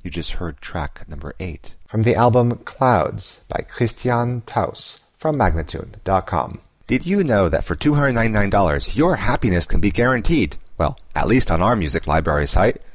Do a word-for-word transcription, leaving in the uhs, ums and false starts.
You just heard track number eight. From the album Clouds by Christian Taus from Magnatune dot com. Did you know that for two hundred ninety-nine dollars, your happiness can be guaranteed? Well, at least on our music library site.